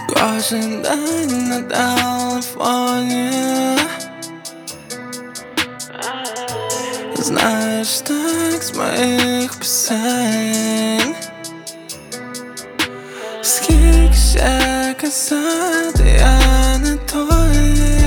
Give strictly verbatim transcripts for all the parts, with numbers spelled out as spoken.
Кожен день на телефоні. Знаєш текст моїх пісень. Скільки ще казати, я не той.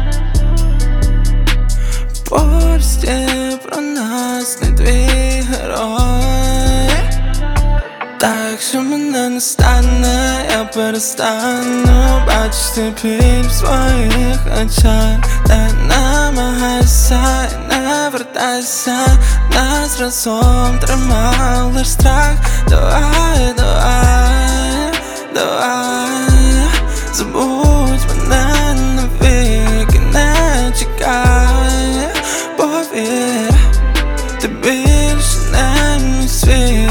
Повісті про нас не твій герой. Так що мене не стане, я перестану бачити біль в своїх очах. Не намагайся і не вертайся, нас разом тримав лиш страх. Давай, давай, давай, забудь мене навіки, не чекай. Повір, ти більше не мій світ.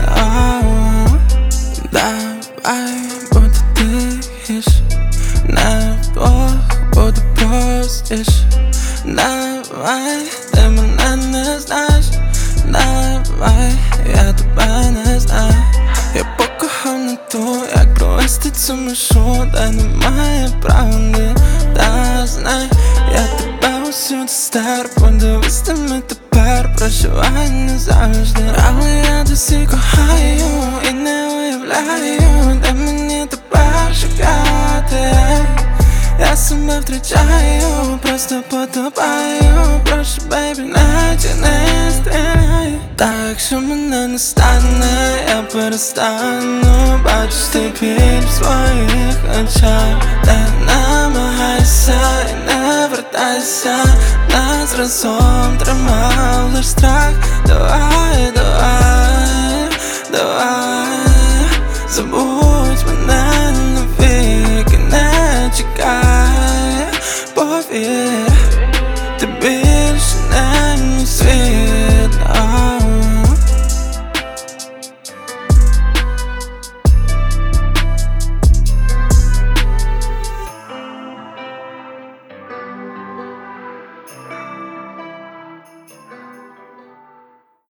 Давай буде тихіше, не вдвох буде простіше. Давай, ти мене не знаєш. Давай, я тебе не знаю. Я покохав не ту, як провести цю межу, де немає правди. Та знай, я тебе усюди стер. Подивись ти ми тепер, прощавай не завжди. Але я досі кохаю і не уявляю, де мені тепер шукати. Я себе втрачаю, просто потопаю. Прошу, бейбі, наче не стріляй. Так що мене не стане, я перестану бачити біль в своїх очах. Не намагайся і не вертайся, нас разом тримав лиш страх. Давай, давай, давай, забудь мене навіки, не чекай. Повір, ти більше не мій світ.